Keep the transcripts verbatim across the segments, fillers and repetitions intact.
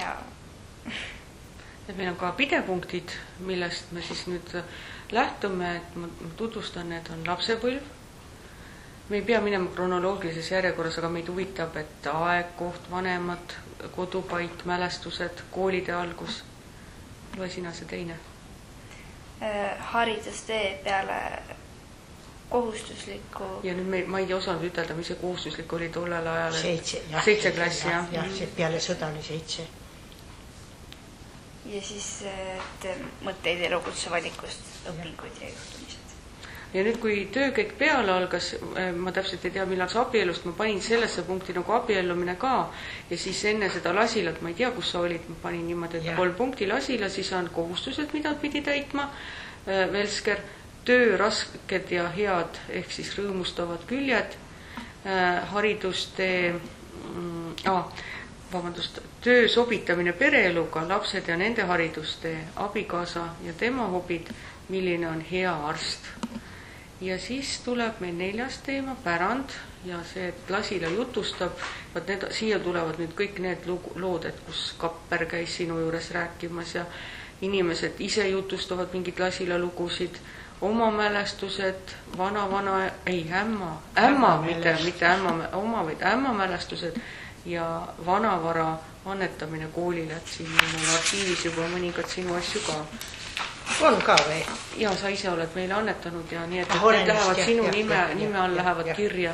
ja et meil on ka pidepunktid, millest me siis nüüd lähtume, et ma tutvustan, need on lapsepõlv. Me ei pea minema kronoloogilises järjekorras, aga meid huvitab, et aeg, koht, vanemad, kodupait, mälestused, koolide algus. Loe sina see teine. Haridustee peale kohustuslikku. Ja nüüd me, ma ei osanud ütelda, mis see kohustuslik oli tollel ajal. Seitse, jah. Seitse klassi, jah. Jah, see peale sõda oli seitse. Ja siis et mõtteid elukutse valikust, õpinguid ja juhtumised. Ja nüüd, kui töökäik peale algas, ma täpselt ei tea, millal see abielust, ma panin sellesse punkti nagu abiellumine ka, ja siis enne seda lasilat, ma ei tea, kus sa olid, ma panin niimoodi, et ja. kolm punkti lasila, siis on kohustused, mida pidi täitma, Velsker, töö rasked ja head, ehk siis rõõmustavad küljed, haridustee, ah, vabandust, töö sobitamine pereeluga, lapsed ja nende haridustee, abikaasa ja tema hobid, milline on hea arst. Ja siis tuleb meil neljas teema, pärand, ja see, et lasila jutustab, vaat need, siia tulevad nüüd kõik need lood, et kus kapper käis sinu juures rääkimas ja inimesed ise jutustavad mingid lasila lugusid, oma mälestused, vana, vana, ei, ämma, ämma, mitte, mitte ämma, oma, vaid ämma mälestused ja vanavara annetamine koolile, et siin on arhiivis juba mõningad sinu asju ka. On ka või? Ja sa ise oled meile annetanud ja nii, et ah, need lähevad jah, sinu jah, nime, jah, nime all jah, lähevad jah. Kirja.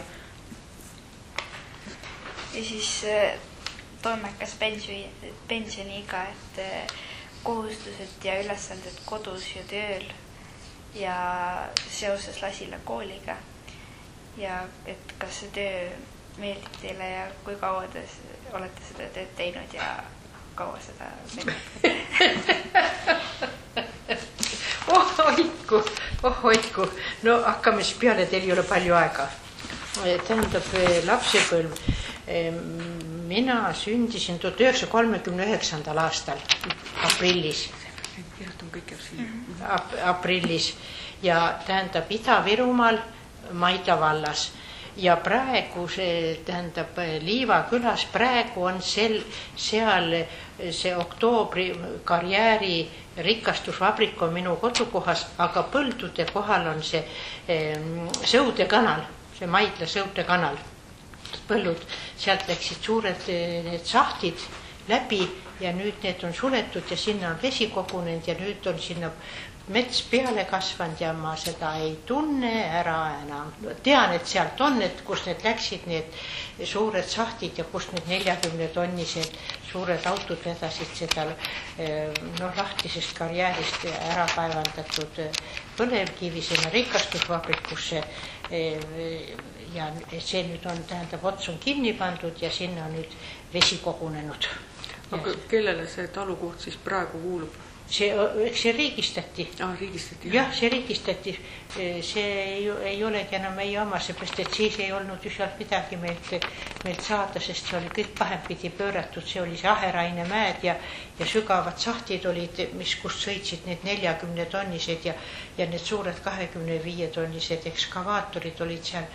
Ja siis toimekas pensioni, pensioniiga, et kohustused ja ülesanded kodus ja tööl ja seoses lasila kooliga ja et kas see töö meeldib teile ja kui kaua te olete seda tööd teinud ja kaua seda oh hoiku, oh hoiku. No hakkame siis peale, teil ei ole palju aega. Tähendab lapsepõlv. Mina sündisin tuhat üheksasaja kolmekümne üheksandal aastal aprillis. Aprillis ja tähendab Ida-Virumaal Maidla vallas. Ja praegu see tähendab Liiva külas, praegu on sel, seal see oktoobri karjääri rikastusvabrik on minu kodukohas, aga põldude kohal on see Sõude kanal, see Maidla Sõude kanal. Põllud, sealt läksid suured need sahtid läbi ja nüüd need on suletud ja sinna on vesi kogunenud ja nüüd on sinna mets peale kasvanud ja ma seda ei tunne ära enam. Tean, et sealt on, et kus need läksid need suured sahtid ja kus need neljakümne tonnised suured autod vedasid seda no, lahtisest karjäärist ära kaevandatud põlevkivi sinna rikastusvabrikusse ja see nüüd on, tähendab, ots on kinni pandud ja sinna on nüüd vesi kogunenud. Aga kellele see talukoht siis praegu kuulub? See, eks see riigistati. Ah, riigistati. Jah, see riigistati. See ei, ei olegi enam meie oma, seepärast, et siis ei olnud ju sealt midagi meilt, meilt saada, sest see oli kõik pahempidi pööratud. See oli see Aheraine mäed ja, ja sügavad sahtid olid, mis kust sõitsid need neljakümne tonnised ja, ja need suured kahekümne viie tonnised ekskavaatorid olid seal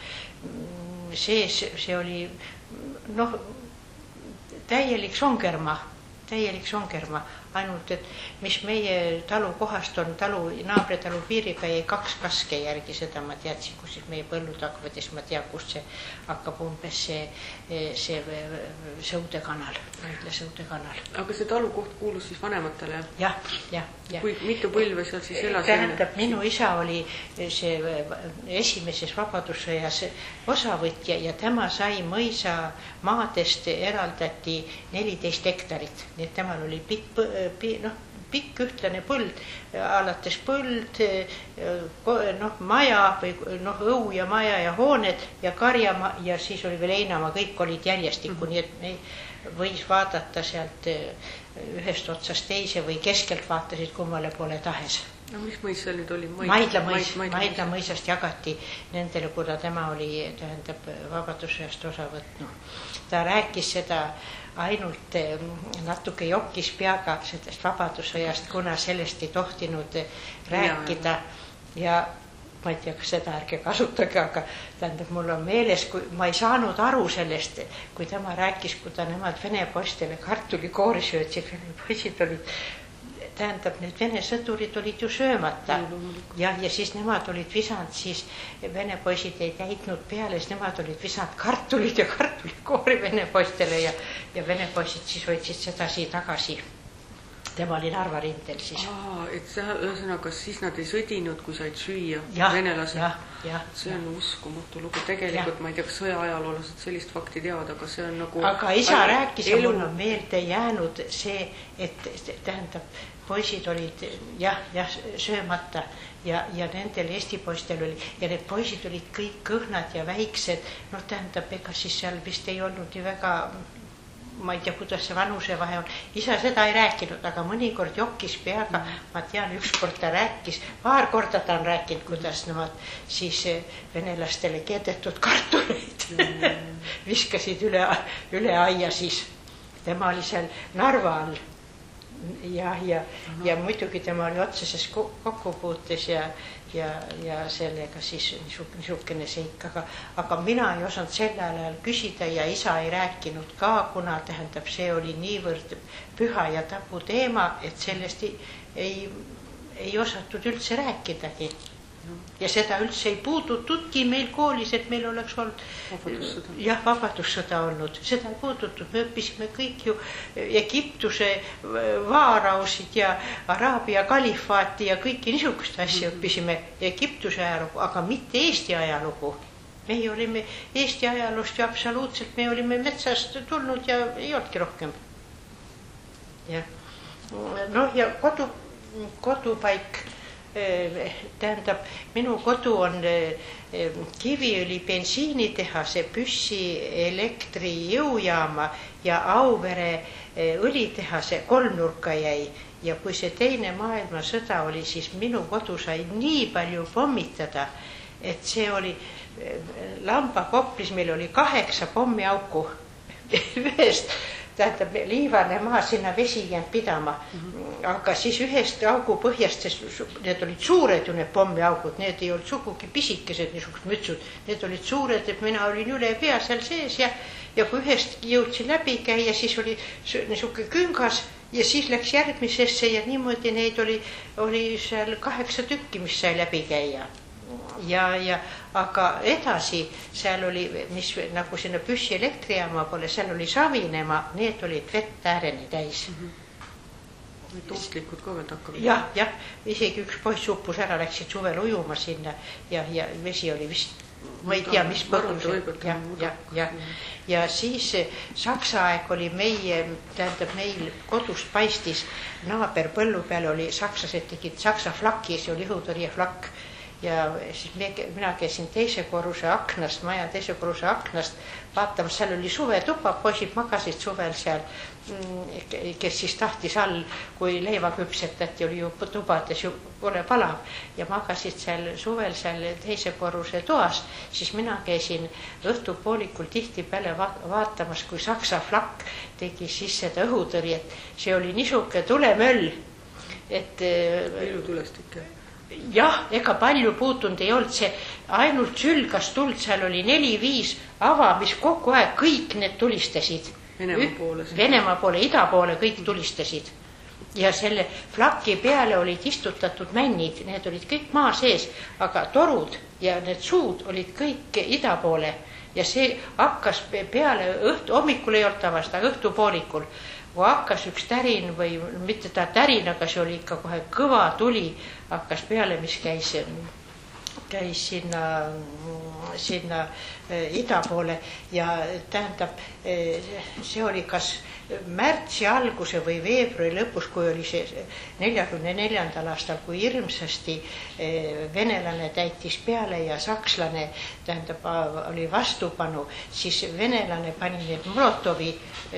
sees. See oli noh, täielik songerma, täielik songerma. Ainult, et mis meie talu kohast on, talu, naabritalu piiriga jäi kaks kaske järgi, seda ma teadsin, kus siis meie põllud hakkavad ja siis ma tean, kust see hakkab umbes see, see Sõude kanal, Maidla Sõude kanal. Aga see talukoht kuulus siis vanematele? Jah, jah, jah. Kui mitu põlve seal siis elas? Tähendab, minu isa oli see esimeses vabadussõjas osavõtja ja tema sai mõisa maadest eraldati neliteist hektarit, nii et temal oli pikk noh, pikk ühtlane põld, alates põld, noh, maja või noh, õu ja maja ja hooned ja karjama ja siis oli veel Einamaa, kõik olid järjestikku, nii et me võis vaadata sealt ühest otsast teise või keskelt vaatasid kummale poole tahes. No mis mõis seal nüüd oli? Maidla mõis, Maidla mõisast jagati nendele, kuna tema oli, tähendab, vabadussõjast osa võtnud. Ta rääkis seda ainult natuke jokkis peaga sellest vabadussõjast, kuna sellest ei tohtinud rääkida ja ma ei tea, kas seda ärge kasutage, aga tähendab, mul on meeles, kui ma ei saanud aru sellest, kui tema rääkis, kui ta nemad vene postele kartulikoori söötsid, vene poisid olid, tähendab, need vene sõdurid olid ju söömata ja, ja siis nemad olid visanud, siis vene poisid ei täitnud peale, siis nemad olid visanud kartulid ja kartulikoori vene poistele ja, ja vene poisid siis võtsid seda siia tagasi. Tema oli Narva rindel siis. Aa, et see, ühesõnaga, siis nad ei sõdinud, kui said süüa ja, venelased. Ja, ja, see on ja. Uskumatu lugu. Tegelikult ja. Ma ei tea, kas sõja-ajaloolased sellist fakti teavad, aga see on nagu... Aga isa rääkis elu... ja mul on meelde jäänud see, et tähendab, poisid olid jah, jah, söömata ja, ja nendel Eesti poistel oli ja need poisid olid kõik kõhnad ja väiksed. No tähendab, ega siis seal vist ei olnud nii väga... ma ei tea, kuidas see vanuse vahe on. Isa seda ei rääkinud, aga mõnikord jokkis peaga. Ma tean, ükskord ta rääkis, paar korda ta on rääkinud, kuidas nemad siis venelastele keedetud kartuleid viskasid üle, üle aia siis. Tema oli seal Narva all. Ja, ja, ja muidugi tema oli otseses kokkupuutes ja, ja, ja sellega siis niisugune seik, aga, aga mina ei osanud sel ajal küsida ja isa ei rääkinud ka, kuna tähendab, see oli niivõrd püha ja tabu teema, et sellest ei, ei, ei osatud üldse rääkidagi. Ja seda üldse ei puudutudki meil koolis, et meil oleks olnud vabadussõda. Jah, vabadussõda olnud. Seda ei puudutud. Me õppisime kõik ju Egiptuse vaarausid ja Araabia kalifaati ja kõiki niisugust asja õppisime Egiptuse ajalugu, aga mitte Eesti ajalugu. Meie olime Eesti ajaloost ju absoluutselt, me olime metsast tulnud ja ei olnudki rohkem. Ja. No ja kodu, kodupaik tähendab, minu kodu on Kiviõli bensiinitehase, Püssi elektri jõujaama ja Auvere õlitehase kolmnurka jäi. Ja kui see teine maailmasõda oli, siis minu kodu sai nii palju pommitada, et see oli Lambakoplis, meil oli kaheksa pommiauku ühest. Tähendab, liivane maa sinna vesi jäänud pidama, aga siis ühest augu põhjast, need olid suured ju need pommiaugud, need ei olnud sugugi pisikesed niisugused mütsud, need olid suured, et mina olin üle pea seal sees ja, ja kui ühest jõudsin läbi käia, siis oli niisugune küngas ja siis läks järgmisesse ja niimoodi neid oli, oli seal kaheksa tükki, mis sai läbi käia. Ja, ja, aga edasi seal oli, mis nagu sinna Püssi elektrijaama pole, seal oli Savinema, need olid vett ääreni täis. Mm-hmm. Tohtlikud ka veel takkavad. Jah, jah, isegi üks poiss uppus ära, läksid suvel ujuma sinna ja, ja vesi oli vist, ma ei tea, mis põhjusel. Ja, ja, ja. ja siis Saksa aeg oli meie, tähendab meil kodust paistis, naaber põllu peal oli, sakslased tegid Saksa flaki, see oli õhutõrje flakk. Ja siis me, mina käisin teise korruse aknast, maja teise korruse aknast vaatamas, seal oli suvetupa, poisid magasid suvel seal, kes siis tahtis all, kui leiva küpsetati, oli ju tubades ju pole palav ja magasid seal suvel seal teise korruse toas, siis mina käisin õhtupoolikul tihti peale vaatamas, kui Saksa flakk tegi siis seda õhutõrjet. See oli niisuke tulemöll, et ilutulest ikka. Jah, ega palju puutunud ei olnud, see ainult sülgas tuld, seal oli neli-viis ava, mis kogu aeg kõik need tulistasid. Venemaa poole. Venemaa poole, ida poole kõik tulistasid. Ja selle flaki peale olid istutatud männid, need olid kõik maa sees, aga torud ja need suud olid kõik ida poole. Ja see hakkas peale õhtu, hommikul ei olnud tavast, aga õhtupoolikul. Kui hakkas üks tärin või mitte ta tärin, aga see oli ikka kohe kõva tuli, hakkas peale, mis käis, käis sinna, sinna ida poole ja tähendab, see oli kas märtsi alguse või veebruari lõpus, kui oli see neljakümne neljandal aastal, kui hirmsasti venelane täitis peale ja sakslane tähendab, oli vastupanu, siis venelane pani need Molotovi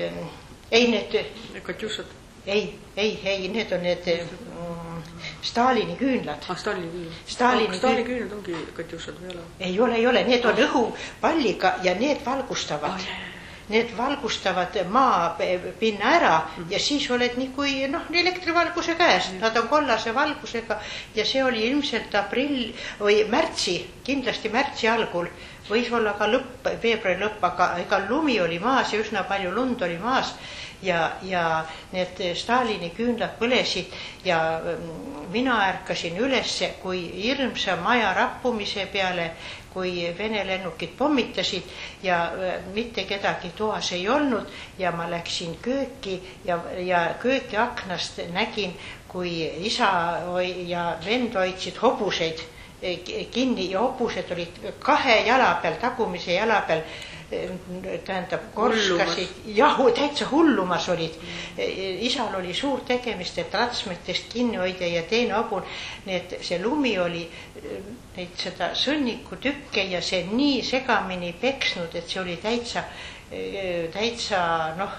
ei, need... Katjussad? Ei, ei, ei, need on need mm, Stalini küünlad. Ah, Stalini küünlad. Stalini, Stalini küünlad ongi katjussad või ole? Ei ole, ei ole, need on õhupalliga ja need valgustavad. Ah, need valgustavad maapinna ära ja siis oled nii kui noh, elektrivalguse käes, nad on kollase valgusega ja see oli ilmselt aprill või märtsi, kindlasti märtsi algul, võis olla ka lõpp, veebruari lõpp, aga ega lumi oli maas ja üsna palju lund oli maas ja, ja need Stalini küünlad põlesid ja mina ärkasin üles, kui hirmsa maja rappumise peale, kui Vene lennukid pommitasid ja mitte kedagi toas ei olnud ja ma läksin kööki ja, ja kööki aknast nägin, kui isa ja vend hoidsid hobuseid kinni ja hobused olid kahe jala peal, tagumise jala peal, tähendab korskasid, jahu, täitsa hullumas olid. Isal oli suur tegemist, et ratsmetest kinni hoida ja teine hobun, need, see lumi oli neid seda sõnniku tükke ja see nii segamini peksnud, et see oli täitsa täitsa noh,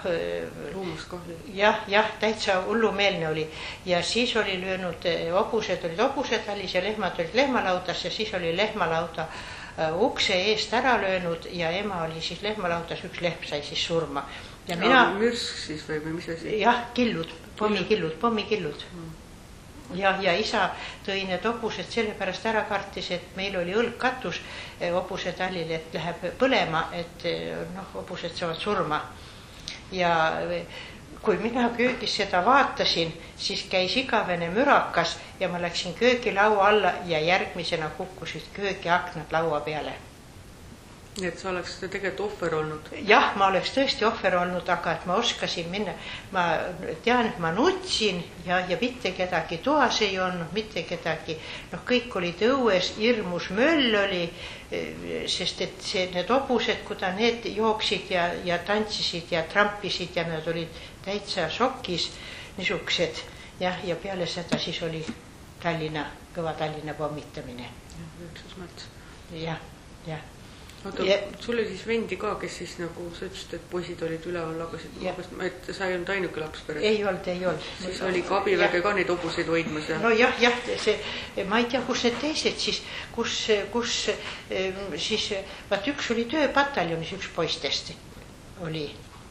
jah, jah, täitsa hullumeelne oli ja siis oli löönud, hobused olid hobusetallis ja lehmad olid lehmalaudas ja siis oli lehmalauda ukse eest ära löönud ja ema oli siis lehmalaudas, üks lehm sai siis surma ja mina no, mürsk siis või, või mis asi? jah, killud, pommikillud, pommikillud mm. ja, ja isa tõi need hobused sellepärast ära kartis, et meil oli õlgkatus hobusetallil, et läheb põlema, et noh, hobused saavad surma ja kui mina köögis seda vaatasin, siis käis igavene mürakas ja ma läksin köögilaua alla ja järgmisena kukkusid köögiaknad laua peale. Nii et sa oleks tegelikult ohver olnud? Jah, ma oleks tõesti ohver olnud, aga et ma oskasin minna. Ma tean, et ma nutsin ja, ja mitte kedagi toas ei olnud, mitte kedagi. Noh, kõik olid õues, hirmus möll oli, sest et see, need hobused, kuda need jooksid ja, ja tantsisid ja trampisid ja nad olid täitsa šokis niisugused. Jah, ja peale seda siis oli Tallinna, kõva Tallinna pommitamine. üheksas märts. Jah, jah. Oota, ja, sul oli siis vendi ka, kes siis nagu sa ütlesid, et poisid olid üleval, lagasid, et sa ei olnud ainuke laps pere? Ei olnud, ei olnud. Siis oli ka abiväge ka neid hobuseid hoidmas? Ja? No jah, jah, see, ma ei tea, kus need teised siis, kus, kus siis, vaat üks oli tööpataljonis, üks poistest oli.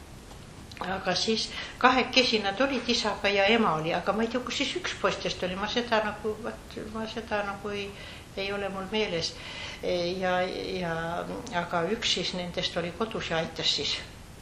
Aga siis kahekesi nad olid, isaga ja ema oli, aga ma ei tea, kus siis üks poistest oli, ma seda nagu, vaat, ma seda nagu ei, ei ole mul meeles. Ja, ja, aga üks siis nendest oli kodus ja aitas siis.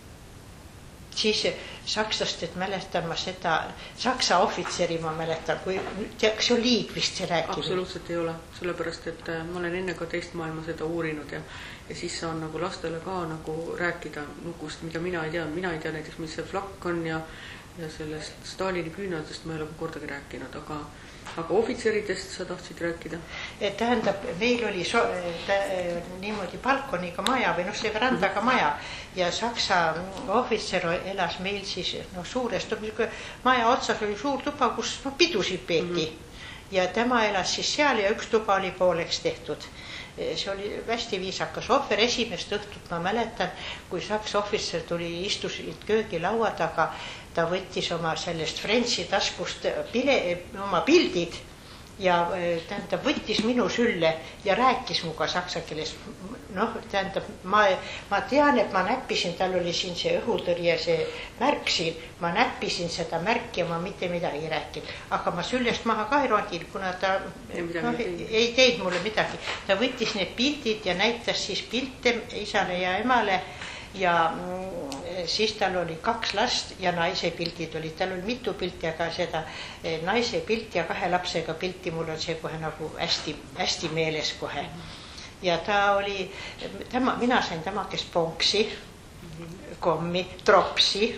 Siis sakslastest mäletan ma seda, saksa ohvitseri ma mäletan, kui kas on liig vist see rääkimine? Absoluutselt ei ole, sellepärast, et ma olen enne ka teist maailma seda uurinud ja, ja siis saan nagu lastele ka nagu rääkida nukust, mida mina ei tea, mina ei tea näiteks, mis see flakk on ja, ja sellest Stalini küünadest ma ei ole kordagi rääkinud, aga Aga ohvitseridest sa tahtsid rääkida? Tähendab, meil oli so, tä, niimoodi balkoniga maja või noh, see verandaga maja ja saksa ohvitser elas meil siis noh, suurest maja otsas oli suur tuba, kus no, pidusid peeti mm-hmm. ja tema elas siis seal ja üks tuba oli pooleks tehtud. See oli hästi viisakas ohver, esimest õhtut ma mäletan, kui saksa ohvitser tuli, istusid köögilaua taga, ta võttis oma sellest Frenchi taskust pile, oma pildid ja tähendab, võttis minu sülle ja rääkis muga saksa keeles. Noh, tähendab, ma, ma tean, et ma näppisin, tal oli siin see õhutõrje, see märk siin, ma näppisin seda märki ja ma mitte midagi rääkinud. Aga ma süllest maha ka ei rongil, kuna ta no, ei teinud mulle midagi. Ta võttis need pildid ja näitas siis pilte isale ja emale ja siis tal oli kaks last ja naise pildid olid, tal oli mitu pilti, aga seda naise pilti ja kahe lapsega pilti mul on see kohe nagu hästi, hästi meeles kohe. Ja ta oli, tema, mina sain tema kes ponksi, kommi, tropsi,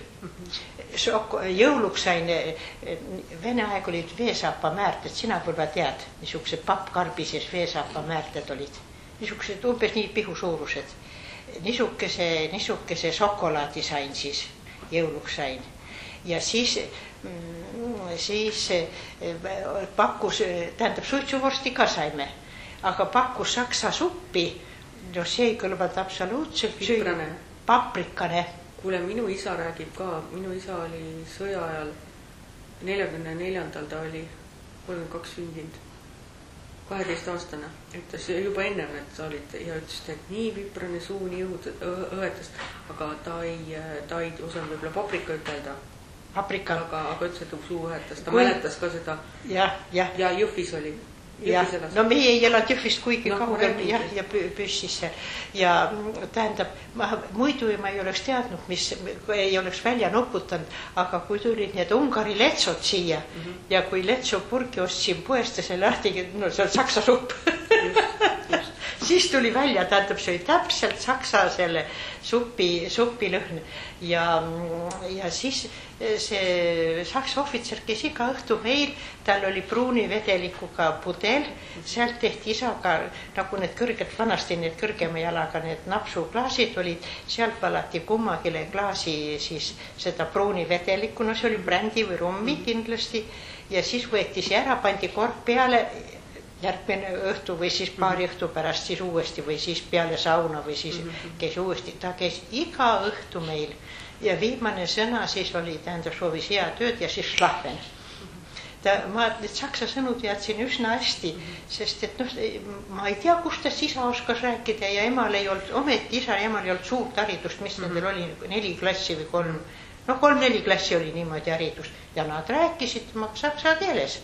jõuluks sain, Vene aeg olid veesapamäärted, sina võib-olla tead, niisugused pappkarbises veesapamäärted olid, niisugused umbes nii pihu suurused. Niisukese, niisukese šokolaadi sain siis, jõuluks sain. Ja siis, siis pakkus, tähendab, suitsuvorsti ka saime, aga pakkus saksa suppi, no see ei kõlbanud absoluutselt. Piprane. Paprikane. Kuule, minu isa räägib ka, minu isa oli sõja ajal, neljakümne neljandal ta oli kolmkümmend kaks sündinud. kaheteist aastane, ütles juba ennem, et sa olid ja ütles, et nii viprane suu, nii õhut, õhetas, aga ta ei, ta ei osanud võib-olla paprika ütelda. Paprika. Aga, aga ütles, et suu õhetas, ta Kui... mäletas ka seda. Ja, ja. Ja Jõhvis oli. Ja, no meie ei elanud Jõhvist kuigi no, kaugel ja, ja püssisse ja tähendab, ma muidu ma ei oleks teadnud, mis ei oleks välja nuputanud, aga kui tulid need Ungari letsod siia mm -hmm. ja kui letso purki ostsin poest ja selle lahti, no see on saksa supp siis tuli välja, tähendab, see oli täpselt saksa selle supi, supilõhn ja, ja siis see saksa ohvitser, kes iga õhtu meil, tal oli pruuni vedelikuga pudel, sealt tehti isaga, nagu need kõrged, vanasti need kõrgema jalaga, need napsuklaasid olid, sealt valati kummagile klaasi siis seda pruuni vedelikku, no see oli brändi või rummi kindlasti ja siis võeti see ära, pandi kork peale, järgmine õhtu või siis paari õhtu pärast siis uuesti või siis peale sauna või siis käis uuesti, ta käis iga õhtu meil ja viimane sõna siis oli, tähendab, soovis hea tööd ja siis schlafen. Ta, ma need saksa sõnu teadsin üsna hästi, sest et noh, ma ei tea, kust ta isa oskas rääkida ja emal ei olnud, ometi isa ja emal ei olnud suurt haridust, mis mm -hmm. nendel oli, neli klassi või kolm, no kolm-neli klassi oli niimoodi haridust ja nad rääkisid saksa keeles.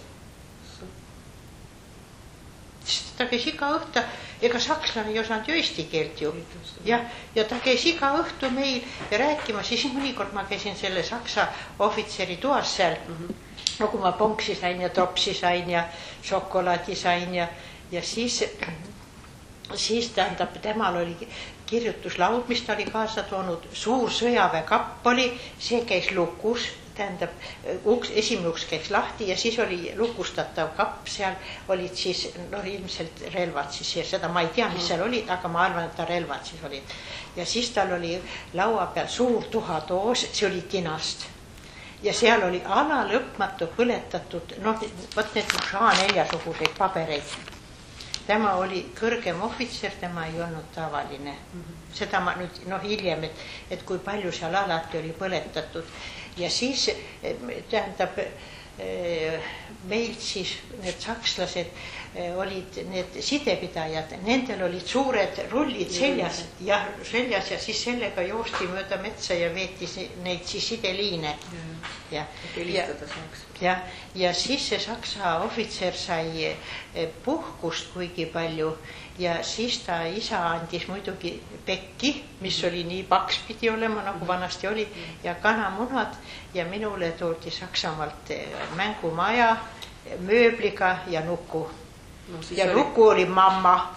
Ta käis iga õhtu, ega sakslane ei osanud ju eesti keelt ju. Ja, ja ta käis iga õhtu meil ja rääkima, siis mõnikord ma käisin selle saksa ohvitseri toas seal, mm -hmm. nagu ma ponksi sain ja topsi sain ja šokolaadi sain ja, ja siis, siis tähendab, temal oli kirjutuslaud, mis ta oli kaasa toonud, suur sõjaväekapp oli, see käis lukus, tähendab, uks, esimene uks käiks lahti ja siis oli lukustatav kapp, seal olid siis, no ilmselt relvad siis ja seda ma ei tea, mis seal olid, aga ma arvan, et ta relvad siis olid. Ja siis tal oli laua peal suur tuhatoos, see oli tinast. Ja seal oli ala lõpmatu põletatud, noh, võt need A neli suguseid pabereid. Tema oli kõrgem ohvitser, tema ei olnud tavaline. Seda ma nüüd, noh, hiljem, et, et kui palju seal alati oli põletatud. Ja siis, tähendab, meilt siis need sakslased olid need sidepidajad, nendel olid suured rullid seljas ja seljas ja siis sellega joosti mööda metsa ja veeti neid siis sideliine. Ja, ja, ja, ja siis see saksa ohvitser sai puhkust kuigi palju ja siis ta isa andis muidugi pekki, mis oli nii paks pidi olema, nagu vanasti oli, ja kanamunad ja minule toodi Saksamaalt mängumaja, mööbliga ja nuku. No, ja oli, nuku oli mamma.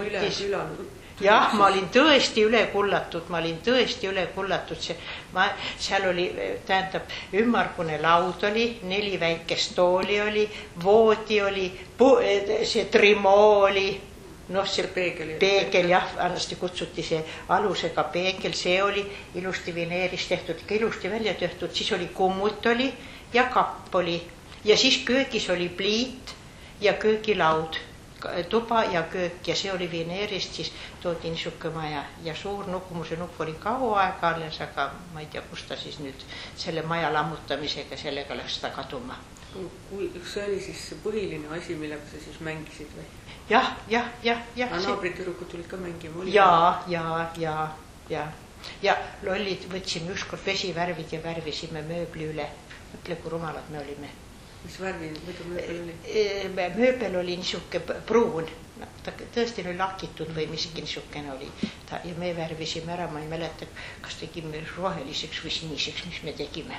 Jah, ma olin tõesti üle kullatud, ma olin tõesti üle kullatud. See, ma, seal oli, tähendab, ümmargune laud oli, neli väikest tooli oli, voodi oli, see trimo oli, noh, see peegel, peegel jah, annasti kutsuti see alusega peegel, see oli ilusti vineerist tehtud, ilusti välja tehtud, siis oli kummut oli ja kapp oli ja siis köögis oli pliit ja köögilaud, tuba ja köök ja see oli vineerist, siis toodi niisuke maja ja suur nukumuse nupp oli kaua aega alles, aga ma ei tea, kus ta siis nüüd selle maja lammutamisega sellega läks ta kaduma. Kui see oli siis põhiline asi, millega sa siis mängisid või? Jah, jah, jah, jah. Aga naabritürukud tulid ka mängima? Ja, ja, ja, ja. Ja lollid võtsime ükskord vesivärvid ja värvisime mööbli üle. Mõtle, kui rumalad me olime. Mis värvi muidu mööbel oli? Mööbel oli niisuke pruun. Ta tõesti oli lakitud või miski niisukene oli. Ta, ja me värvisime ära, ma ei mäleta, kas tegime roheliseks või siniseks, mis me tegime.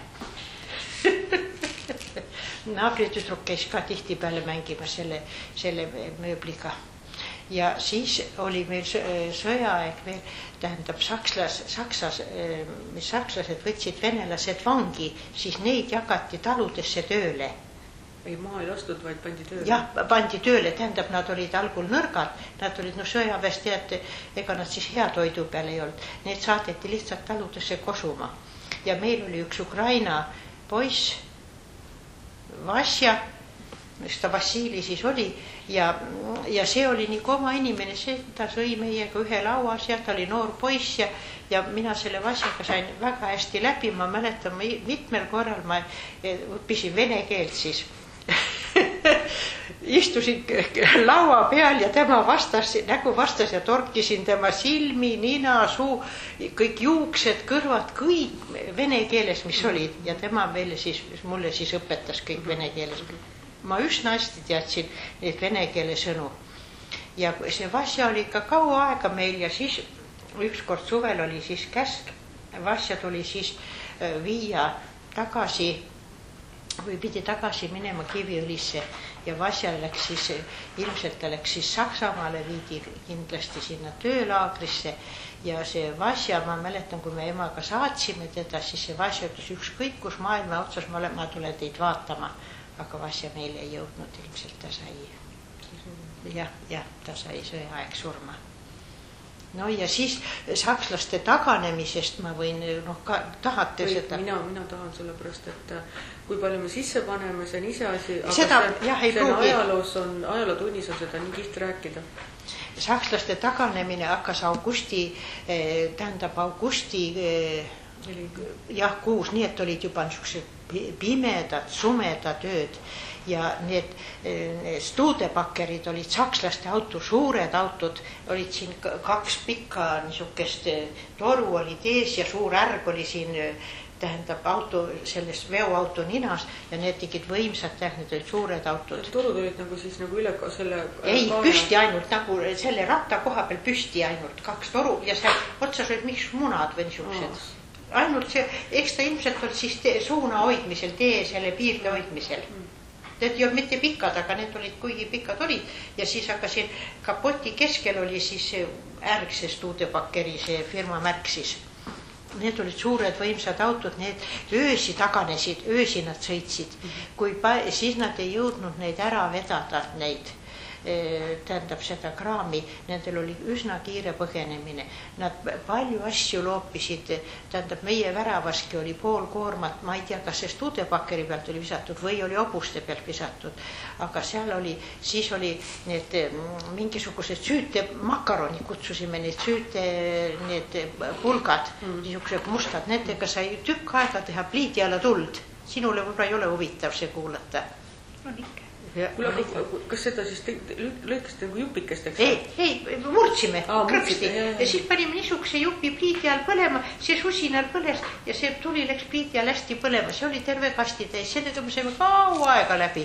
Naabritütruk käis ka tihti peale mängima selle, selle mööbliga. Ja siis oli meil sõjaaeg veel, tähendab sakslas, saksas, mis sakslased võtsid venelased vangi, siis neid jagati taludesse tööle. Ei maa ei lastud, vaid pandi tööle. Jah, pandi tööle, tähendab, nad olid algul nõrgad, nad olid no sõjaväest teate, ega nad siis hea toidu peale ei olnud. Need saadeti lihtsalt taludesse kosuma. Ja meil oli üks Ukraina poiss, Vasja, mis ta Vassili siis oli ja, ja see oli nii oma inimene, see, ta sõi meiega ühe lauas ja ta oli noor poiss ja, ja mina selle Vasjaga sain väga hästi läbi, ma mäletan, mitmel korral ma õppisin vene keelt siis istusin laua peal ja tema vastas, nägu vastas ja torkisin tema silmi, nina, suu, kõik juuksed, kõrvad, kõik vene keeles, mis olid. Ja tema meile siis, mulle siis õpetas kõik vene keeles. Ma üsna hästi teadsin neid vene keele sõnu. Ja see Vasja oli ikka kaua aega meil ja siis ükskord suvel oli siis käsk. Vasja tuli siis viia tagasi või pidi tagasi minema Kiviõlisse ja Vasja läks siis, ilmselt ta läks siis Saksamaale, viidi kindlasti sinna töölaagrisse ja see Vasja, ma mäletan, kui me emaga saatsime teda, siis see Vasja ütles ükskõik, kus maailma otsas ma, olen, ma tulen teid vaatama, aga Vasja meile ei jõudnud, ilmselt ta sai, jah, jah, ta sai sõjaaeg surma. No ja siis sakslaste taganemisest ma võin, noh, ka, tahate või, seda? Mina, mina tahan sellepärast, et kui palju me sisse paneme, see on ise asi, aga seda, see, jah, see on ajaloos, on, ajalootunnis on seda nii kiht rääkida. Sakslaste taganemine hakkas augusti, tähendab augusti, jah, kuus, nii et olid juba pimedad, sumedad ööd. Ja need Studebakkerid olid sakslaste auto, suured autod, olid siin kaks pikka niisugust toru olid ees ja suur ärg oli siin, tähendab auto, selles veoauto ninas ja need tegid võimsad, need olid suured autod. Torud olid nagu siis nagu üle selle... Ei, kaane... püsti ainult, nagu selle ratta koha peal püsti ainult kaks toru ja seal otsas olid miks munad või niisugused. Oh. Ainult see, eks ta ilmselt oli siis te, suuna hoidmisel, tee selle piirde hoidmisel. Mm. Need ei olnud mitte pikad, aga need olid, kuigi pikad olid. Ja siis aga siin kapoti keskel oli siis ärg, see Studebakkeri, see firma märk siis. Need olid suured võimsad autod, need öösi taganesid, öösi nad sõitsid. Kui siis nad ei jõudnud neid ära vedada, neid, tähendab seda kraami, nendel oli üsna kiire põgenemine. Nad palju asju loopisid, tähendab meie väravaski oli pool koormat, ma ei tea, kas see Studebakkeri pealt oli visatud või oli obuste pealt visatud, aga seal oli, siis oli need mingisugused süüte makaroni, kutsusime neid süüte, need pulgad, mm. niisugused mustad, nendega sai tükk aega teha pliidi alla tuld. Sinule võib-olla ei ole huvitav see kuulata. On ikka. Ja, kas seda siis lõikast nagu jupikesteks? Ei, ei, murdsime, Aa, krõpsti ja, ja, ja siis panime niisuguse jupi pliidi all põlema, see susinal põles ja see tuli läks pliidi all hästi põlema, see oli terve kasti täis, sellega me saime kaua aega läbi.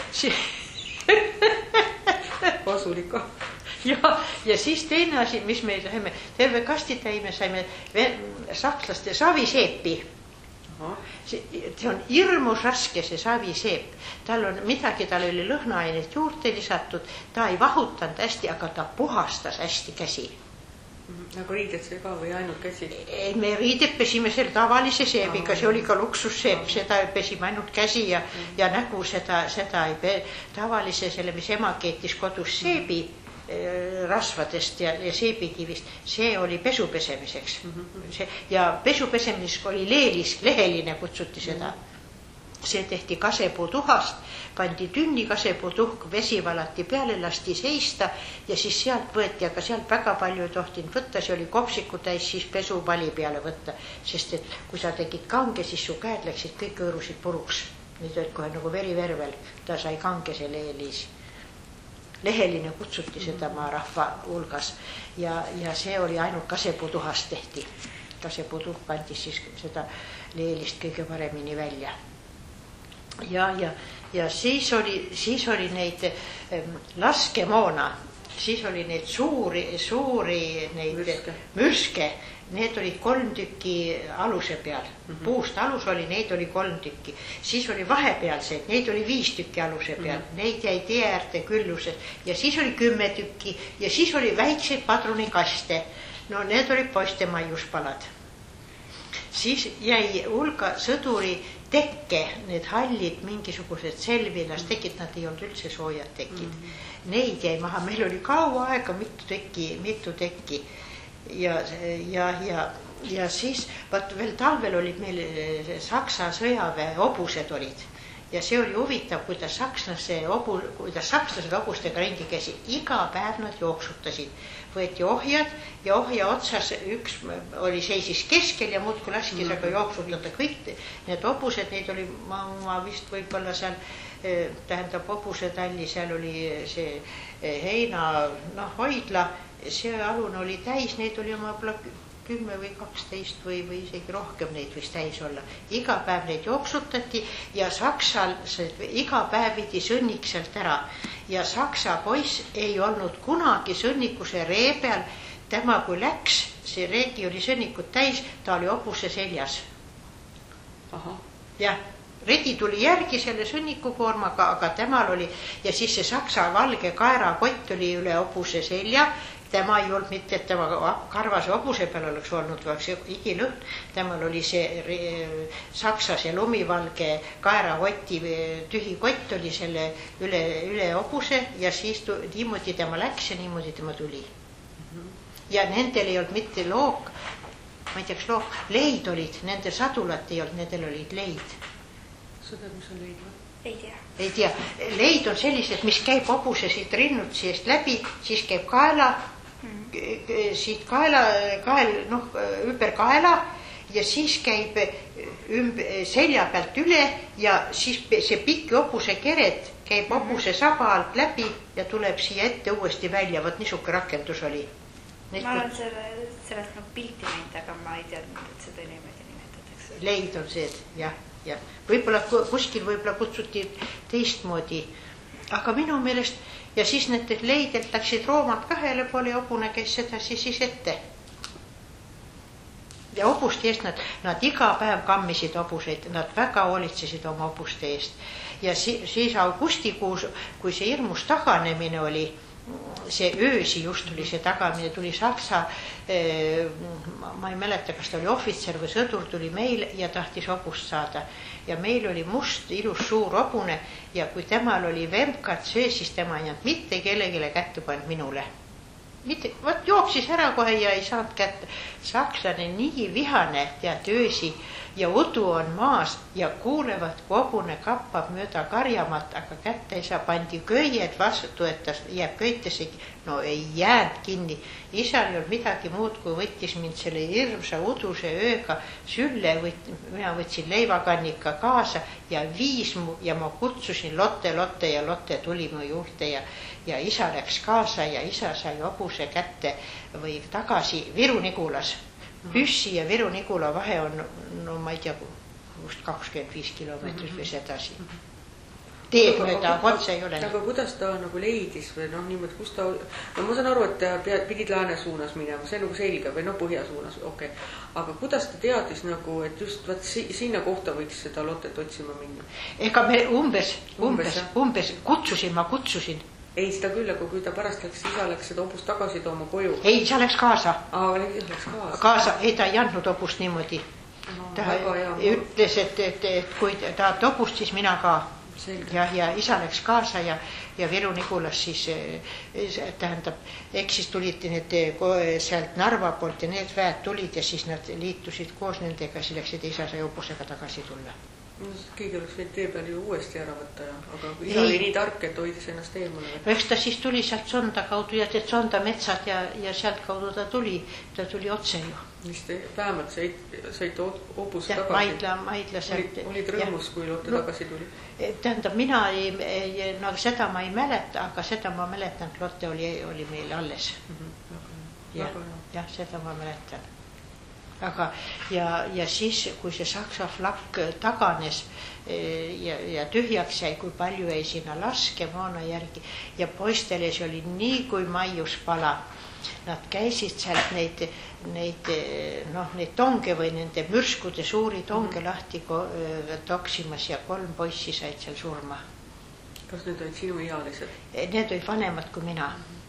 Kasulik. Ja, ja siis teine asi, mis me saime, terve kasti täime saime sakslaste saviseepi. See, see on hirmus raske see saviseep, tal on midagi, tal oli lõhnaainet juurde lisatud, ta ei vahutanud hästi, aga ta puhastas hästi käsi. Nagu riided see ka või ainult käsi? Me riided pesime selle tavalise seebiga, see oli ka luksusseep, seda pesime ainult käsi ja, ja nägu seda, seda ei pe-, tavalise selle, mis ema keetis kodus seebi rasvadest ja, ja seebikivist, see oli pesu pesemiseks. See, ja pesu pesemiseks oli leelis, leheline kutsuti seda. See tehti kasepuu tuhast, pandi tünni kasepuu tuhk, vesi valati peale, lasti seista ja siis sealt võeti, aga sealt väga palju ei tohtinud võtta, see oli kopsiku täis, siis pesupali peale võtta, sest et kui sa tegid kange, siis su käed läksid, kõik õõrusid puruks. Nüüd olid kohe nagu verivervel, ta sai kange see leelis. Leheline kutsuti seda maa rahva hulgas ja, ja see oli ainult kasepuu tuhast tehti. Kasepuu tuhk kantis siis seda leelist kõige paremini välja. Ja, ja, ja siis oli, siis oli neid ähm, laskemoona, siis oli neid suuri, suuri neid mürske, mürske. Need olid kolm tükki aluse peal. Mm-hmm. Puust alus oli, neid oli kolm tükki. Siis oli vahepealseid, neid oli viis tükki aluse peal. Mm-hmm. Neid jäi tee äärde külluses. Ja siis oli kümme tükki. Ja siis oli väikseid padrunikaste. No need olid poiste maiuspalad. Siis jäi hulga sõduri tekke, need hallid mingisugused selvilas tekid, nad ei olnud üldse soojad tekid. Mm-hmm. Neid jäi maha. Meil oli kaua aega mitu tekki, mitu tekki. Ja, ja, ja, ja siis vaat veel talvel olid meil Saksa sõjaväe obused olid ja see oli huvitav, kuidas sakslase obu, kuidas sakslased hobustega ringi käisid. Iga päev nad jooksutasid. Võeti ohjad ja ohja otsas üks oli seisis keskel ja muudkui laskis aga jooksutada. Kõik need hobused, neid oli, ma, ma vist võib-olla seal, tähendab hobusetalli, seal oli see heina, noh, hoidla, see alune oli täis, neid oli oma kümme või kaksteist või, või isegi rohkem neid võis täis olla. Iga päev neid jooksutati ja Saksal iga päev vidi sõnnik sealt ära. Ja Saksa poiss ei olnud kunagi sõnnikuse ree peal. Tema kui läks, see reegi oli sõnnikut täis, ta oli hobuse seljas. Aha. Ja regi tuli järgi selle sõnnikukoormaga, aga temal oli, ja siis see Saksa valge kaerakott oli üle hobuse selja. Tema ei olnud mitte, et tema karvase hobuse peal oleks olnud, vaid igilõhn. Temal oli see Saksa see lumivalge kaerakoti tühi kott oli selle üle, üle hobuse ja siis niimoodi tema läks ja niimoodi tema tuli. Ja nendel ei olnud mitte look, ma ei teaks look, leid olid, nendel sadulat ei olnud, nendel olid leid. Seda, mis on leid või? Ei tea. Ei tea. Leid on sellised, mis käib hobuse siit rinnud siist läbi, siis käib kaela, siit kaela, kael, noh, ümber kaela ja siis käib ümber, selja pealt üle ja siis see pikk hobuse keret käib hobuse saba alt läbi ja tuleb siia ette uuesti välja. Võt niisuke rakendus oli. Ma olen selle, sellest nagu pilti näinud, aga ma ei teadnud, et seda niimoodi nimetatakse. Leid on see, jah, jah. Võib-olla kuskil võib-olla kutsuti teistmoodi, aga minu meelest ja siis need leidelt läksid roomad kahele poole ja hobune käis seda siis, siis ette. Ja hobuste eest nad, nad iga päev kammisid hobuseid, nad väga hoolitsesid oma hobuste eest. Ja siis augustikuus, kui see hirmus taganemine oli, see öösi just tuli see tagamine, tuli Saksa, ma ei mäleta, kas ta oli ohvitser või sõdur, tuli meil ja tahtis hobust saada. Ja meil oli must, ilus suur hobune ja kui temal oli vemkad söö, siis tema ei jäänud mitte kellegile kätte pannud minule. Mitte, võt jooksis ära kohe ja ei saanud kätte. Sakslane nii vihane tead öösi ja udu on maas ja kuulevad, kui hobune kappab mööda karjamat, aga kätte ei saa, pandi köied vastu, et ta jääb köitesegi. No ei jäänud kinni. Isal ei olnud midagi muud, kui võttis mind selle hirmsa uduse ööga sülle, võt, mina võtsin leivakannika kaasa ja viis mu ja ma kutsusin Lotte, Lotte ja Lotte tuli mu juurde ja, ja isa läks kaasa ja isa sai hobuse kätte või tagasi Viru-Nigulas. Püssi ja Viru-Nigula vahe on, no ma ei tea, just kakskümmend viis kilomeetrit või sedasi. Teed mööda, otse ei ole. Aga kuidas ta nagu leidis või noh, niimoodi, kus ta, no ma saan aru, et ta pidid lääne suunas minema, see on nagu selge või noh, põhja suunas, okei. Okay. Aga kuidas ta teadis nagu, et just vaat sinna kohta võiks seda Lottet otsima minna? Ega me umbes, umbes, umbes, umbes kutsusin, ma kutsusin. Ei, seda küll, aga kui ta pärast läks, isa läks seda hobust tagasi tooma koju. Ei, isa läks kaasa. Aa, läks kaasa. Kaasa, ei, ta ei andnud hobust niimoodi. No, ta ütles, et, et, et kui ta hobust, siis mina ka. Ja, ja isa läks kaasa ja, ja Viru-Nigulas siis tähendab, eks siis tulid need sealt Narva poolt ja need väed tulid ja siis nad liitusid koos nendega, siis läksid isa sai hobusega tagasi tulla. No, keegi oleks võinud tee peal ju uuesti ära võtta, ja, aga isa oli nii tark, et hoidis ennast eemale. Eks ta siis tuli sealt sonda kaudu ja teed sonda metsad ja, ja sealt kaudu ta tuli, ta tuli otse ju. Mis te vähemalt sõite hobust ja, tagasi? Maidla, Maidla sealt. Oli, olid rõõmus, kui Lotte no, tagasi tuli? Tähendab, mina ei, ei, no seda ma ei mäleta, aga seda ma mäletan, et Lotte oli, oli meil alles. Mm-hmm. Ja, jah, seda ma mäletan. Aga ja, ja siis, kui see Saksa flakk taganes ja, ja tühjaks jäi, kui palju jäi sinna laskemoona järgi ja poistele see oli nii kui maiuspala. Nad käisid sealt neid, neid, noh, neid tonge või nende mürskude suuri tonge mm-hmm. lahti toksimas ja kolm poissi said seal surma. Kas need olid sinu ealised? Need olid vanemad kui mina.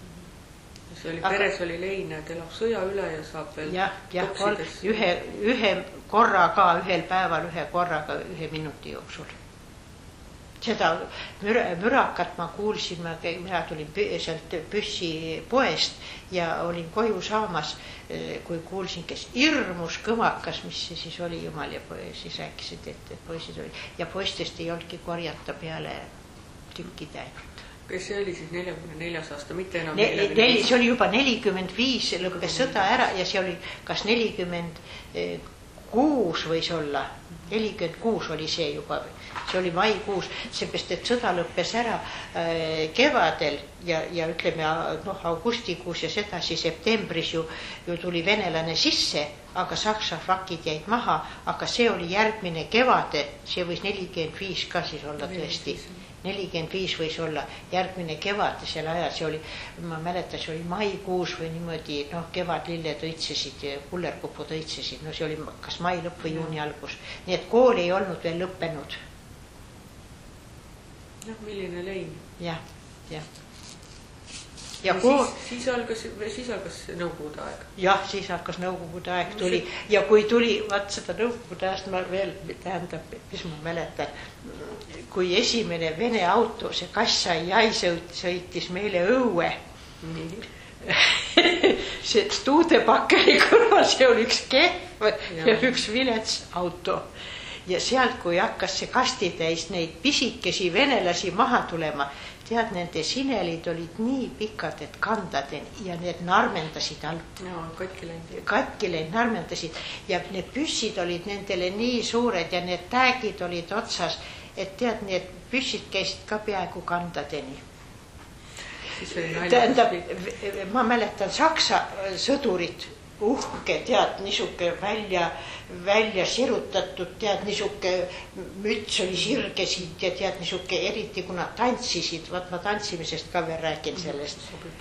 See oli, peres oli leine, et elab sõja üle ja saab veel ja, ja, toksides. Ühe, ühe korra ka, ühel päeval, ühe korraga, ühe minuti jooksul. seda mürakat ma kuulsin, mina tulin sealt Püssi poest ja olin koju saamas, kui kuulsin, kes hirmus kõmakas, mis see siis oli, jumal, ja siis rääkisid, et poisid oli ja poistest ei olnudki korjata peale tükkide ainult. Kas see oli siis neljakümne neljas aasta, mitte enam ne, neli, see oli juba nelikümmend viis, lõppes sõda ära ja see oli kas nelikümmend kuus võis olla, nelikümmend kuus oli see juba, see oli maikuus, seepärast, et sõda lõppes ära kevadel ja, ja ütleme noh, augustikuus ja sedasi septembris ju, ju tuli venelane sisse, aga saksa fakid jäid maha, aga see oli järgmine kevade, see võis nelikümmend viis ka siis olla tõesti. nelikümmend viis võis olla järgmine kevad selle ajal, see oli, ma mäletan, see oli maikuus või niimoodi, noh, kevadlilled õitsesid, kullerkupud õitsesid, no see oli kas mai lõpp või juuni algus, nii et kool ei olnud veel lõppenud. Noh, milline lein. Jah, jah. Ja, ja kool... siis, siis, algas, siis algas nõukogude aeg. Jah, siis hakkas nõukogude aeg tuli ja kui tuli, vaat seda nõukogude ajast ma veel tähendab, mis ma mäletan, kui esimene vene auto, see Kassai Jai sõitis meile õue. See Studebakkeri kõrval, see oli üks kehv ja, ja üks vilets auto. Ja sealt, kui hakkas see kasti täis neid pisikesi venelasi maha tulema, tead, nende sinelid olid nii pikad, et kandadeni ja need narmendasid alt. No, katki läinud. Katki läinud narmendasid ja need püssid olid nendele nii suured ja need täägid olid otsas, et tead, need püssid käisid ka peaaegu kandadeni. Tähendab, ma mäletan Saksa sõdurit, uhke, tead, niisuke välja, välja sirutatud, tead, niisuke müts oli sirgesid ja tead, niisuke eriti, kui nad tantsisid, vaat ma tantsimisest ka veel räägin sellest.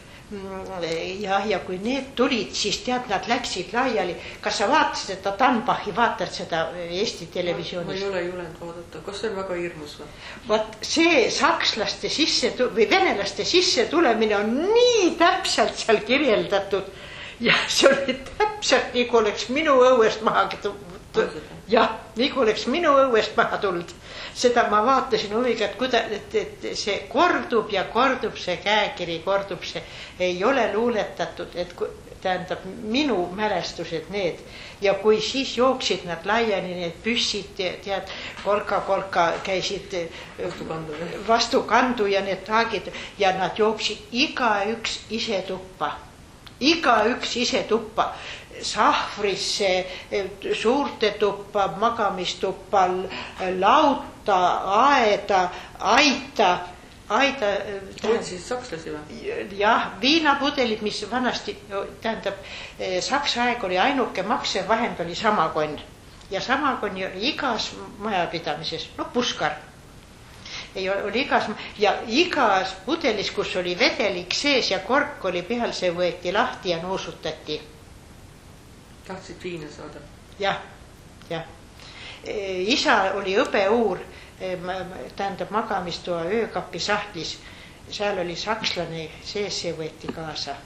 Ja, ja kui need tulid, siis tead, nad läksid laiali. Kas sa vaatasid, et ta Tanbachi vaatad seda Eesti televisioonist? Ma ei ole julenud vaadata. Kas see on väga hirmus või? Vaat see sakslaste sisse või venelaste sisse tulemine on nii täpselt seal kirjeldatud. Ja see oli täpselt nii, kui oleks minu õuest maha tulnud. Ja, nii kui oleks minu õuest maha tulnud. Seda ma vaatasin huviga, et, kuda, et, et see kordub ja kordub see käekiri, kordub see. Ei ole luuletatud, et tähendab minu mälestused need. Ja kui siis jooksid nad laiani, need püssid, tead, kolka-kolka käisid vastu kandu, vastu kandu ja need taagid ja nad jooksid iga üks ise tuppa. Iga üks ise tuppa, sahvrisse, suurte tuppa, magamistuppa, lauta, aeda, aita, aida. Oled siis sakslasi või? Jah, viinapudelid, mis vanasti, tähendab, saksa aeg oli ainuke maksev vahend oli samakonn ja samakonn oli igas majapidamises, no puskar. Ei oli igas, ja igas pudelis, kus oli vedelik sees ja kork oli peal, see võeti lahti ja nuusutati. Tahtsid viina saada? Jah, jah. Isa oli õbeuur, tähendab magamistoa öökapi sahtlis. Seal oli sakslane sees, see võeti kaasa.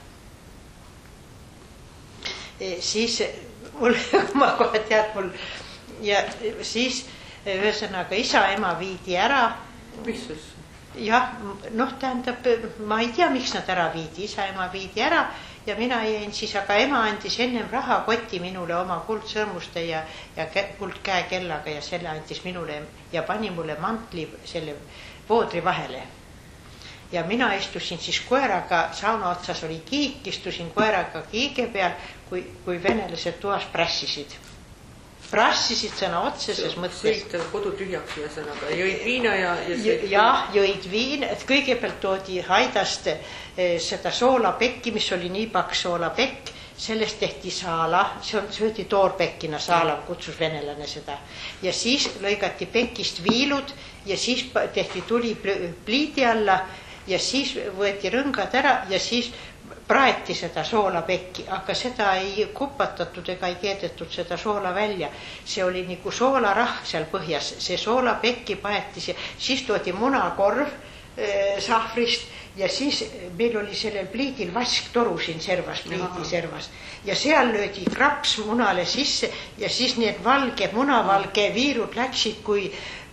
Siis mul, ma kohe tead mul, ja siis ühesõnaga isa ema viidi ära. Missus? Jah, noh tähendab, ma ei tea, miks nad ära viidi, isa ema viidi ära ja mina jäin siis, aga ema andis ennem raha kotti minule oma kuldsõrmuste ja, ja kuldkäekellaga ja selle andis minule ja pani mulle mantli selle voodri vahele. Ja mina istusin siis koeraga, sauna otsas oli kiik, istusin koeraga kiige peal, kui, kui venelased toas prassisid. Prassisid sõna otseses mõttes. Sõid kodu tühjaks ja sõnaga, jõid viina ja... ja jah, jõid viina, et kõigepealt toodi haidast seda soolapekki, mis oli nii paks soolapekk, sellest tehti saala, see söödi toorpekkina, saala kutsus venelane seda. Ja siis lõigati pekist viilud ja siis tehti tuli pliidi alla ja siis võeti rõngad ära ja siis praeti seda soolapekki, aga seda ei kupatatud ega ei keedetud seda soola välja. See oli nagu soolarahv seal põhjas, see soolapekki paeti, siis toodi munakorv äh, sahvrist ja siis meil oli sellel pliidil vasktoru siin servas, pliidi servas. Ja seal löödi kraps munale sisse ja siis need valge, munavalge viirud läksid, kui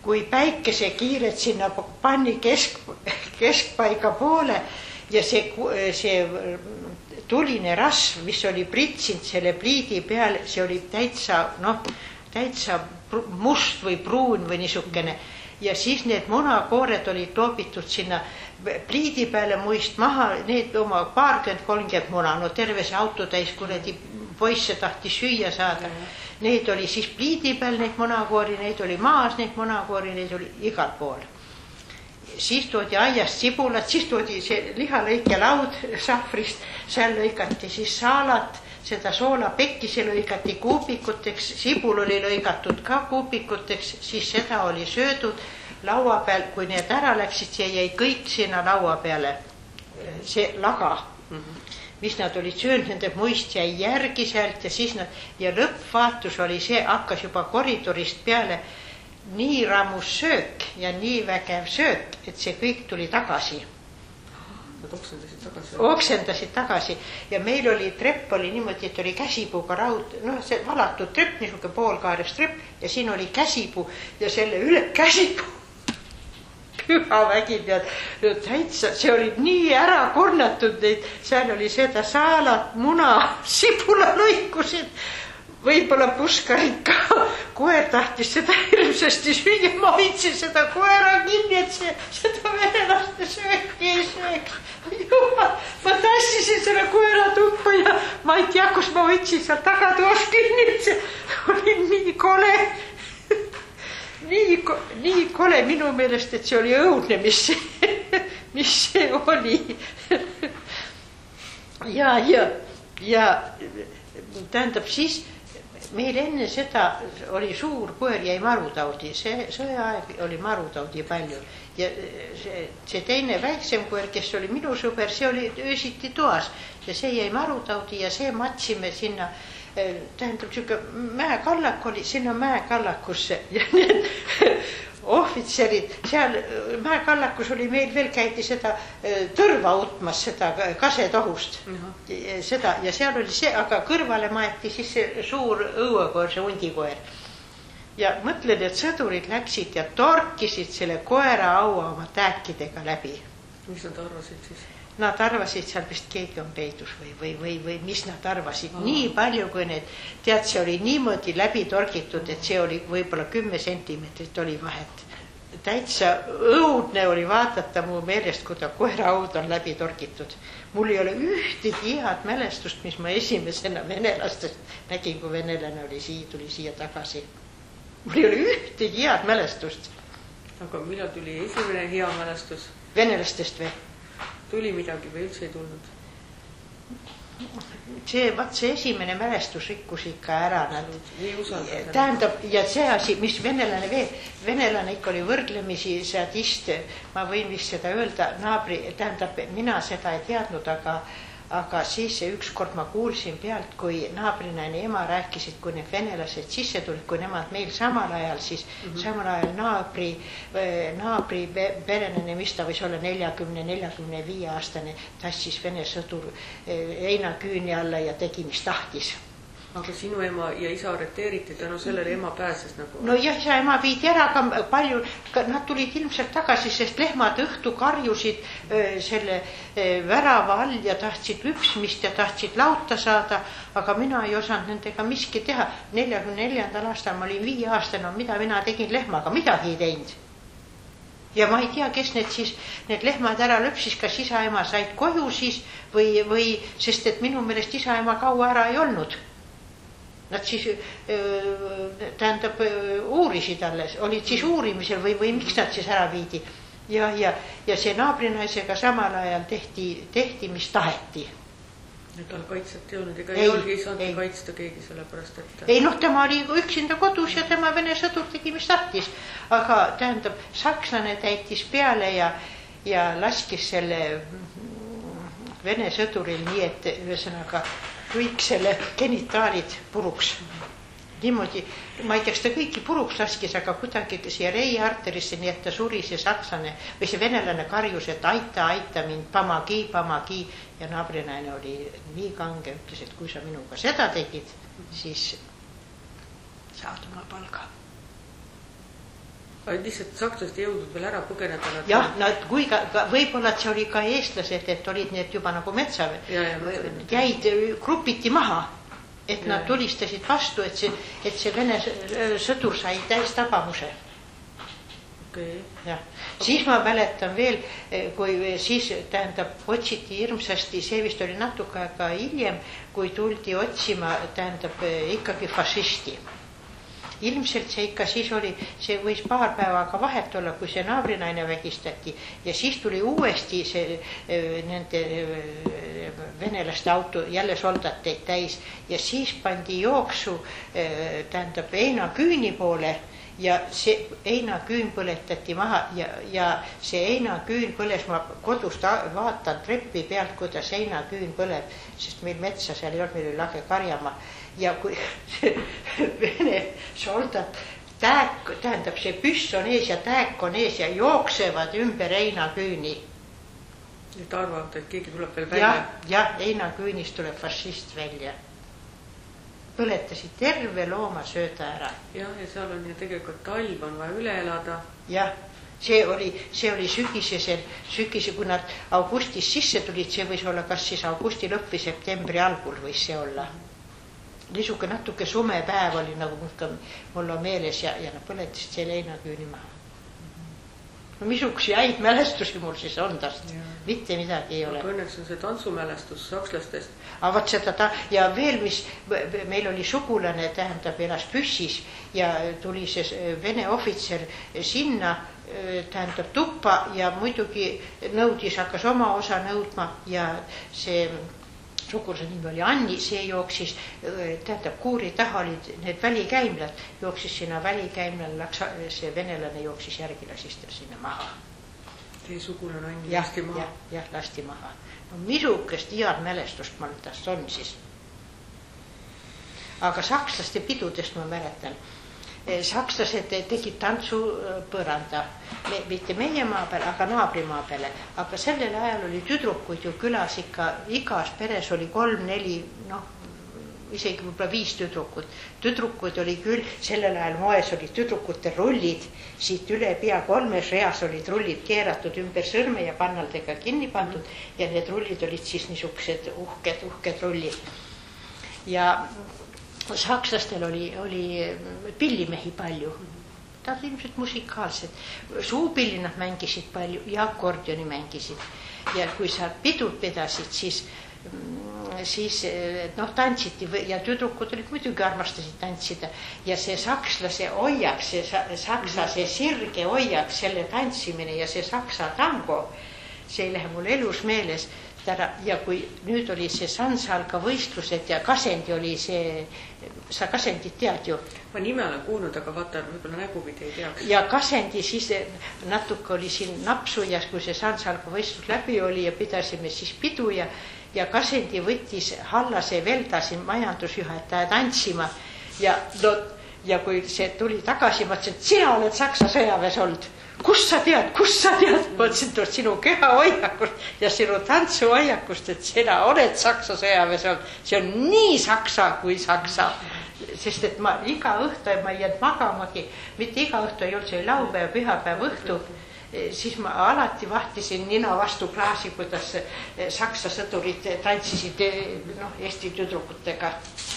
kui päikesekiired sinna panni kesk, keskpaiga poole ja see, see tuline rasv, mis oli pritsinud selle pliidi peal, see oli täitsa, noh, täitsa must või pruun või niisugune. Ja siis need munakoored olid loobitud sinna pliidi peale muist maha, need oma paarkümmend, kolmkümmend muna, no terve see auto täis, kuradi poisse tahti süüa saada. Neid oli siis pliidi peal, neid munakoori, neid oli maas, neid munakoori, neid oli igal pool. Siis toodi aiast sibulat, siis toodi see lihalõikelaud sahvrist, seal lõigati siis saalat, seda soolapekki, see lõigati kuubikuteks, sibul oli lõigatud ka kuubikuteks, siis seda oli söödud laua peal, kui need ära läksid, see jäi kõik sinna laua peale, see laga, mis nad olid söönud, nende muist jäi järgi sealt ja siis nad, ja lõppvaatus oli see, hakkas juba koridorist peale nii rammus söök ja nii vägev söök, et see kõik tuli tagasi. Nad oksendasid tagasi. Oksendasid tagasi ja meil oli trepp oli niimoodi, et oli käsipuuga raud, noh see valatud trepp, niisugune poolkaares trepp ja siin oli käsipuu ja selle üle käsipuu pühavägi pead, täitsa, see oli nii ära kornatud neid, seal oli seda saalat, muna, sibula lõikused, võib-olla puskarid ka, koer tahtis seda hirmsasti süüa, ma võtsin seda koera kinni, et see, seda venelaste sööki ei sööks. Jumal, ma tassisin selle koera tuppa ja ma ei tea, kus ma võtsin seal tagatoas kinni, et see oli nii kole. Nii, nii kole minu meelest, et see oli õudne, mis, mis see oli. Ja, ja, ja tähendab siis, meil enne seda oli suur koer jäi marutaudi, see sõjaaeg oli marutaudi palju. Ja see, see teine väiksem koer, kes oli minu sõber, see oli öösiti toas ja see jäi marutaudi ja see matsime sinna, tähendab, siuke mäekallak oli sinna mäekallakusse ja need ohvitserid, seal mäekallakus oli meil veel käidi seda tõrva utmas, seda kasetohust, seda ja seal oli see, aga kõrvale maeti siis see suur õuekoer, see hundikoer. Ja mõtlen, et sõdurid läksid ja torkisid selle koera aua oma tääkidega läbi. Mis nad arvasid siis? Nad arvasid seal vist keegi on peidus või, või, või, või mis nad arvasid. Aha. Nii palju, kui need, tead, see oli niimoodi läbi torgitud, et see oli võib-olla kümme sentimeetrit oli vahet. Täitsa õudne oli vaadata mu meelest, kui ta koeraud on läbi torgitud. Mul ei ole ühtegi head mälestust, mis ma esimesena venelastest nägin, kui venelane oli siia, tuli siia tagasi. Mul ei ole ühtegi head mälestust. Aga millal tuli esimene hea mälestus? Venelastest või? Tuli midagi või üldse ei tulnud? See, vaat see esimene mälestus rikkus ikka ära. Nii usaldada. Tähendab, ja see asi, mis venelane veel, venelane ikka oli võrdlemisi sadist, ma võin vist seda öelda, naabri, tähendab, mina seda ei teadnud, aga aga siis ükskord ma kuulsin pealt, kui naabrinaine ema rääkisid, kui need venelased sisse tulid, kui nemad meil samal ajal, siis mm-hmm. samal ajal naabri, naabri perenene, mis ta võis olla neljakümne, neljakümne viie aastane, tassis vene sõdur heinaküüni alla ja tegi, mis tahtis. Aga sinu ema ja isa arreteeriti, tänu sellele ema pääses nagu? No jah, isa ema viidi ära, aga palju, nad tulid ilmselt tagasi, sest lehmad õhtu karjusid selle värava all ja tahtsid lüpsmist ja tahtsid lauta saada, aga mina ei osanud nendega miski teha. neljakümne neljandal aastal ma olin viie aastane, mida mina tegin lehmaga, midagi ei teinud. Ja ma ei tea, kes need siis, need lehmad ära lõpsis, kas isa ema said koju siis või, või sest et minu meelest isa ema kaua ära ei olnud. Nad siis tähendab uurisid alles, olid siis uurimisel või, või miks nad siis ära viidi. Ja, ja, ja see naabrinaisega samal ajal tehti, tehti mis taheti. Tal kaitset ei olnud, ega ei, ei olgi ei saanud ei. Kaitsta keegi sellepärast, et... Ei noh, tema oli üksinda kodus ja tema vene sõdur tegi mis tahtis. Aga tähendab, sakslane täitis peale ja, ja laskis selle vene sõduril nii, et ühesõnaga kõik selle genitaalid puruks. Niimoodi, ma ei teaks, ta kõiki puruks laskis, aga kuidagi siia rei arterisse, nii et ta suri see saksane või see venelane karjus, et aita, aita mind, pamagi, pamagi. Ja naabrinaine oli nii kange, ütles, et kui sa minuga seda tegid, siis saad oma palga. lihtsalt sakslased ei jõudnud veel ära põgeneda. Jah, nad kui ka, ka võib-olla see oli ka eestlased, et olid need juba nagu metsa ja, ja, jäid grupiti maha, et ja, nad tulistasid vastu, et see, et see Vene sõdur sai täis tabamuse. Okay. Ja. Siis ma mäletan veel, kui siis tähendab otsiti hirmsasti, see vist oli natuke aega hiljem, kui tuldi otsima tähendab ikkagi fašisti. Ilmselt see ikka siis oli, see võis paar päevaga vahet olla, kui see naabrinaine vägistati ja siis tuli uuesti see nende venelaste auto jälle soldateid täis ja siis pandi jooksu tähendab Eina Küüni poole ja see Eina Küün põletati maha ja, ja see Eina Küün põles, ma kodust vaatan treppi pealt, kuidas Eina Küün põleb, sest meil metsa seal ei olnud, meil oli lage karjamaa ja kui Vene soldat tääk, tähendab see püss on ees ja tääk on ees ja jooksevad ümber Eina Küüni. Et arvavad, et keegi tuleb veel välja? Jah, jah, Eina Küünist tuleb fašist välja. Põletasid terve looma sööda ära. Jah, ja seal on ju tegelikult talv on vaja üle elada. Jah, see oli, see oli sügisesel, sügise, kui nad augustis sisse tulid, see võis olla kas siis augusti lõppi, septembri algul võis see olla. Niisuke natuke sume päev oli nagu mul on meeles ja, ja nad põletasid selle Eina Küüni maha. No misuksi jäid mälestusi mul siis on tast. Ja. Mitte midagi ei ole. Õnneks on see tantsumälestus sakslastest. Aga vaat seda ta, ja veel mis, meil oli sugulane, tähendab, elas Püssis ja tuli see Vene ohvitser sinna, tähendab, tuppa ja muidugi nõudis, hakkas oma osa nõudma ja see sugulase nimi oli Anni, see jooksis, tähendab, kuuri taha olid need välikäimlad, jooksis sinna välikäimlal, see venelane jooksis järgilasistel sinna maha. Teie sugulane Anni ja, lasti maha? Jah, jah, lasti maha. No misukest iad mälestust ma tast on siis. Aga sakslaste pidudest ma mäletan. Sakslased tegid tantsu põranda, Me, mitte meie maa peale, aga naabri maa peale. Aga sellel ajal oli tüdrukuid ju külas ikka, igas peres oli kolm, neli, noh, isegi võib-olla viis tüdrukut. Tüdrukuid oli küll, sellel ajal moes olid tüdrukute rullid, siit üle pea kolmes reas olid rullid keeratud ümber sõrme ja pannaldega kinni pandud ja need rullid olid siis niisugused uhked, uhked rullid. Ja sakslastel oli, oli pillimehi palju. Ta oli ilmselt musikaalsed. Suupilli nad mängisid palju ja akordioni mängisid. Ja kui sa pidud pedasid, siis, siis noh, tantsiti ja tüdrukud olid muidugi armastasid tantsida. Ja see sakslase hoiak, see saksa, see sirge hoiak, selle tantsimine ja see saksa tango, see ei lähe mul elus meeles. Ja kui nüüd oli see Sansalga võistlused ja Kasendi oli see, sa Kasendit tead ju? Ma nime olen kuulnud, aga vaata, võib-olla nägupidi ei teaks. Ja Kasendi siis natuke oli siin napsujas, kui see Sansalga võistlus läbi oli ja pidasime siis pidu ja, ja Kasendi võttis Hallase Veldasi majandusjuhataja tantsima ja, no, ja kui see tuli tagasi, ma ütlesin, et sina oled Saksa sõjaväes olnud. Kus sa tead, kus sa tead, ma ütlesin, et sinu keha hoiakust ja sinu tantsu hoiakust, et sina oled Saksa sõjaväes olnud. See on nii Saksa kui Saksa, sest et ma iga õhtu, ma ei jäänud magamagi, mitte iga õhtu ei olnud, see laupäev, pühapäev õhtu, siis ma alati vahtisin nina vastu klaasi, kuidas Saksa sõdurid tantsisid no, Eesti tüdrukutega.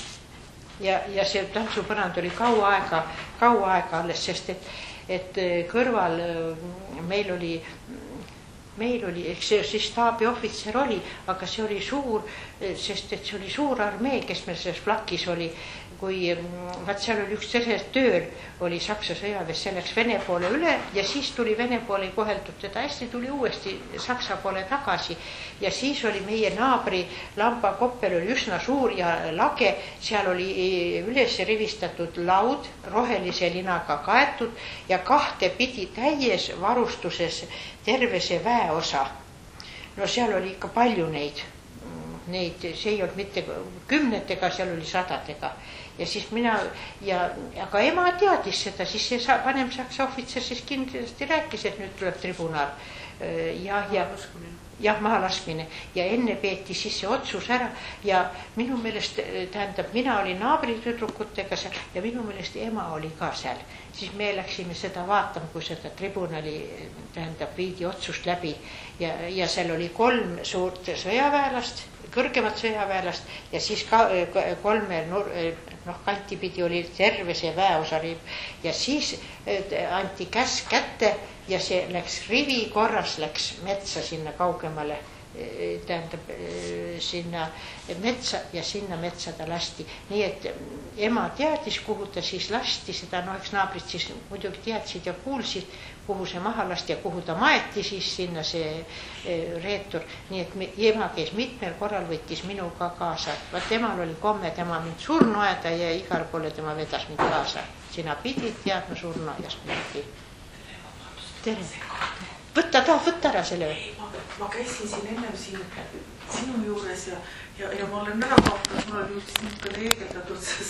Ja, ja see tantsupõrand oli kaua aega, kaua aega alles, sest et et kõrval meil oli, meil oli, eks see siis staabiohvitser oli, aga see oli suur, sest et see oli suur armee, kes meil selles plakis oli, kui vaat seal oli üks selles tööl, oli Saksa sõjaväes, see läks Vene poole üle ja siis tuli Vene poole koheldud teda hästi, tuli uuesti Saksa poole tagasi ja siis oli meie naabri Lamba Koppel oli üsna suur ja lage, seal oli üles rivistatud laud, rohelise linaga kaetud ja kahte pidi täies varustuses terve see väeosa. No seal oli ikka palju neid, neid, see ei olnud mitte kümnetega, seal oli sadadega. Ja siis mina, ja, aga ema teadis seda, siis see vanem Saksa ohvitser siis kindlasti rääkis, et nüüd tuleb tribunaal. ja, ja jah, mahalaskmine ja enne peeti siis see otsus ära ja minu meelest tähendab, mina olin naabritüdrukutega seal ja minu meelest ema oli ka seal. Siis me läksime seda vaatama, kui seda tribunali tähendab viidi otsust läbi ja, ja seal oli kolm suurt sõjaväelast, kõrgemat sõjaväelast ja siis ka, kolme noh, kantipidi oli terve see väeosa ja siis anti käsk kätte ja see läks rivi korras, läks metsa sinna kaugemale, tähendab sinna metsa ja sinna metsa ta lasti. Nii et ema teadis, kuhu ta siis lasti seda, noh, eks naabrid siis muidugi teadsid ja kuulsid, kuhu see maha lasti ja kuhu ta maeti siis sinna see reetur. Nii et me, ema käis mitmel korral, võttis minuga kaasa. Vaat temal oli komme, tema mind surnuaeda ja igal poole tema vedas mind kaasa. Sina pidid teadma surnuaiast midagi. Tere. Võtta ta, võtta ära selle. Ei, ma, ma käisin siin ennem siin sinu juures ja, ja, ja ma olen ära kaotas, mul on just nüüd ka teegeldatud